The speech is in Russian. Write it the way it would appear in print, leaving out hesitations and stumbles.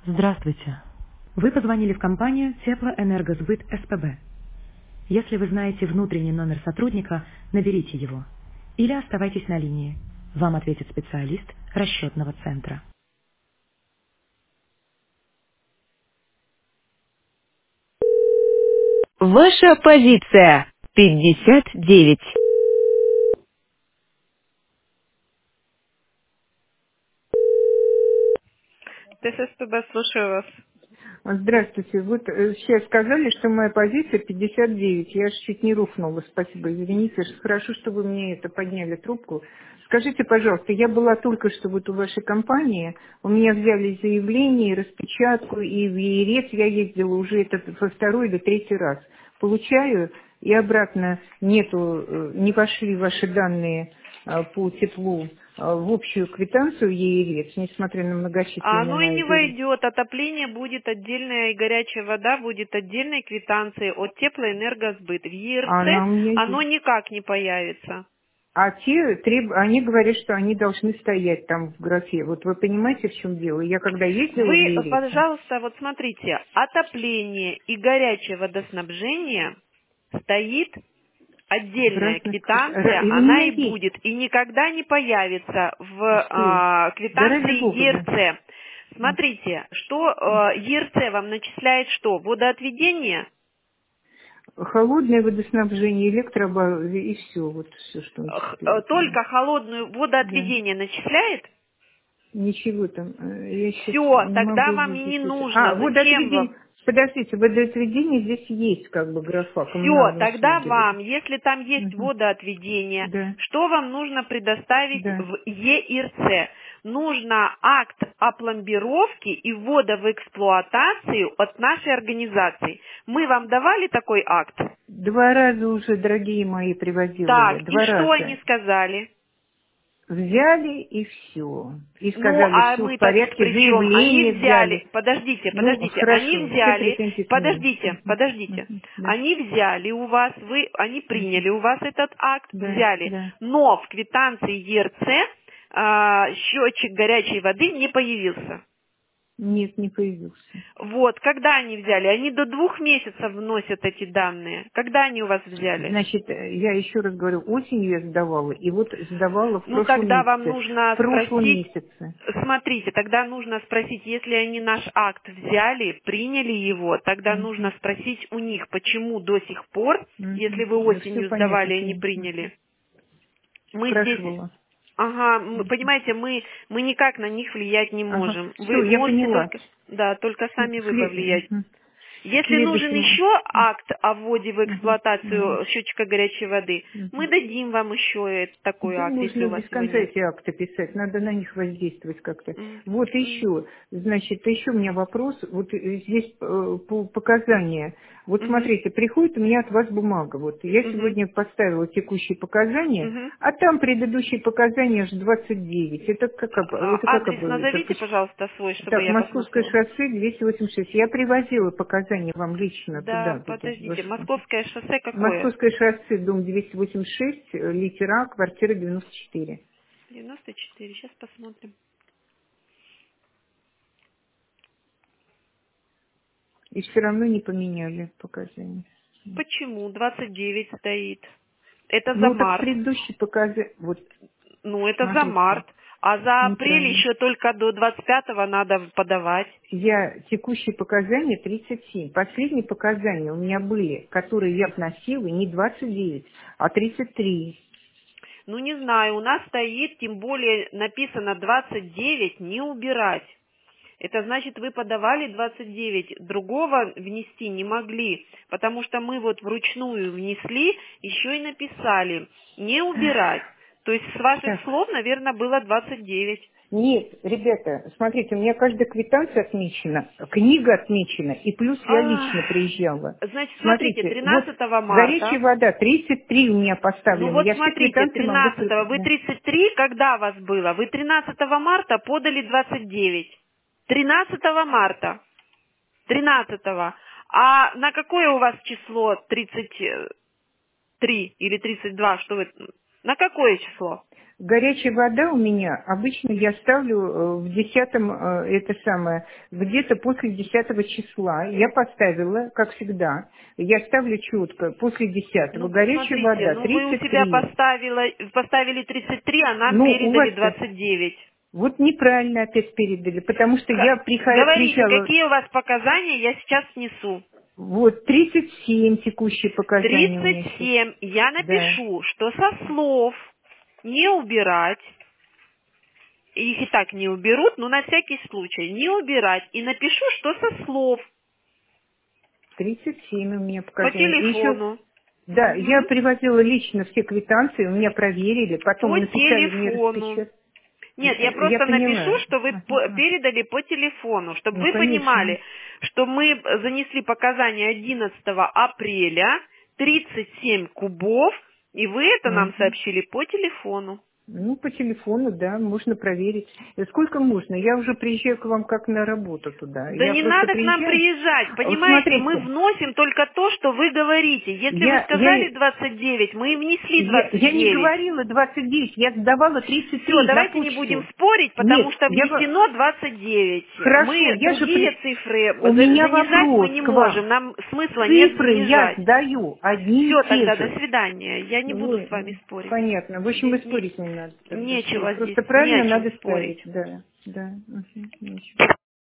Здравствуйте. Вы позвонили в компанию Теплоэнергосбыт СПБ. Если вы знаете внутренний номер сотрудника, наберите его. Или оставайтесь на линии. Вам ответит специалист расчетного центра. Ваша позиция 59. ТССПБ, слушаю вас. Здравствуйте. Вот сейчас сказали, что моя позиция 59. Я аж чуть не рухнула. Спасибо, извините. Хорошо, что вы мне это подняли трубку. Скажите, пожалуйста, я была только что вот у вашей компании. У меня взяли заявление, распечатку, и в ЕРЕС я ездила уже это во второй или третий раз. Получаю, и обратно нету, не вошли ваши данные по теплу в общую квитанцию ЕРЕС, несмотря на многочисленные Оно и мои не заявления. войдет. Отопление будет отдельное, и горячая вода будет отдельной квитанцией от теплоэнергосбыт. В А ЕРЦ она у меня оно есть. никак не появится. А те они говорят, что они должны стоять там в графе. Вот вы понимаете, в чем дело? Я когда ездила в Вы, Ерец, пожалуйста, вот смотрите, отопление и горячее водоснабжение стоит в отдельная разных... квитанция, И у она меня и есть. будет, и никогда не появится в Что? Да ради квитанции бога, да. ЕРЦ. Смотрите, что ЕРЦ вам начисляет что? Водоотведение? Холодное водоснабжение, и все. Вот все, что начисляют мне. Только холодную Да. водоотведение начисляет? Ничего там. Я сейчас Все, не тогда могу вам и не видеть это. нужно. Зачем вам? Водоотведение. Подождите, водоотведение здесь есть как бы графа, Все, коммунальные тогда услуги. Вот. вам, если там есть Мгм. водоотведение, Да, что вам нужно предоставить да. в ЕИРЦ? Нужно акт о пломбировке и ввода в эксплуатацию от нашей организации. Мы вам давали такой акт? Два раза уже, дорогие мои, привозила я. Так, и Два что они раза. сказали? Взяли и все. И Ну, сказали, а все в мы-то тут порядке, при чем? Они заявление взяли, взяли. Ну, подождите, они хорошо, все взяли, претензии к ним. Мгм, да, они взяли у вас, они мгм, приняли у вас этот акт, да, взяли, да. но в квитанции ЕРЦ счетчик горячей воды не появился. Нет, не появился. Вот, когда они взяли? Они до 2 месяцев вносят эти данные. Когда они у вас взяли? Значит, я еще раз говорю, осенью я сдавала, и вот сдавала в Ну, прошлом тогда вам месяце. В нужно прошлом спросить, месяце. смотрите, тогда нужно спросить, если они наш акт взяли, приняли его, тогда нужно Мгм, спросить у них, почему до сих пор, если мгм. вы Все осенью понятно, сдавали и не все. приняли. Мы здесь, Спрашивала. ага, Мгм. понимаете, мы никак на них влиять не Ага, можем. все, Вы я можете поняла. только, да, только сами вы повлиять. Мгм. В Если нужен следующем... еще акт о вводе в Мгм, мгм, эксплуатацию счетчика горячей воды, мы мгм. дадим вам еще такой Да акт, если можно у вас без его конца нет. эти акты писать, надо на них воздействовать как-то. М, Вот м, еще, значит, еще у меня вопрос, вот здесь по показания. Вот мгм, смотрите, приходит у меня от вас бумага, вот я мгм, сегодня поставила текущие показания, мгм. а там предыдущие показания аж 29. Это как Адрес бы, это назовите, пожалуйста, свой, чтобы так, я Московское посмотрела. шоссе 286. Я привозила показания вам лично Да, туда, вот, в подождите, вашу Московское шоссе какое? Московское шоссе, дом 286, литера, квартира 94. 94, сейчас посмотрим. И все равно не поменяли показания. Почему 29 стоит? Это за Ну, так март. предыдущие показания, вот, Ну, это за смотрите, март. А за апрель неправильно. еще только до 25-го надо подавать. Текущие показания 37. Последние показания у меня были, которые я вносила, не 29, а 33. Ну, не знаю, у нас стоит, тем более написано 29, не убирать. Это значит, вы подавали 29, другого внести не могли, потому что мы вот вручную внесли, еще и написали, не убирать. То есть с ваших Так, слов, наверное, было 29. нет, ребята, смотрите, у меня каждая квитанция отмечена, книга отмечена, и плюс я лично приезжала. Значит, смотрите, Смотрите, вот 13 горячая марта, вода 33 у меня ну поставлена. вот Я все смотрите, квитанции могу... 13, вы Да. 33, когда вас было? Вы 13 марта подали 29. 13 марта. 13-го. А на какое у вас число 33 или 32? Что вы... На какое число? Горячая вода у меня, обычно я ставлю в 10-м, это самое, где-то после 10 числа. Я поставила, как всегда, я ставлю четко, после 10-го. Ну, Горячая посмотрите, вода ну вы у себя 33. поставили 33, а нам Ну, у передали вас 29. вот неправильно опять передали, потому что я Говорите, приезжала, какие у вас показания, я сейчас внесу. вот 37 текущие показания у меня сейчас. 37. Я Да. напишу, что со слов не убирать, их и так не уберут, но на всякий случай не убирать. И напишу, что со слов 37 у меня по показания. И еще, телефону. да, я Мгм. привозила лично все квитанции, у меня проверили, потом По написали мне телефону. распечатку. Нет, я Я просто напишу, поняла. что вы Ага, ага. передали по телефону, чтобы Ну, вы конечно. понимали, что мы занесли показания 11 апреля, 37 кубов, и вы это нам Мгм. сообщили по телефону. Ну, по телефону, да, можно проверить. Сколько можно? Я уже приезжаю к вам как на работу туда. Да Я не просто надо к нам приезжаю. приезжать, Вот понимаете, мы смотрите, вносим только то, что вы говорите. Если вы я, сказали я, 29, мы и внесли я не 29. говорила 29, я сдавала Все, 33 на давайте не будем почту. спорить, потому Нет, что внесено 29. хорошо, Мы я же другие цифры у меня занижать мы вопрос не к вам. можем, нам смысла нет Цифры я занижать. сдаю одни Все, и те тогда до же. свидания. Я не буду с вами спорить. Понятно. В общем, и Здесь спорить не надо тогда. Всё. нечего здесь, Просто не о правильно чем надо спорить. ставить. Да, да. Нечего.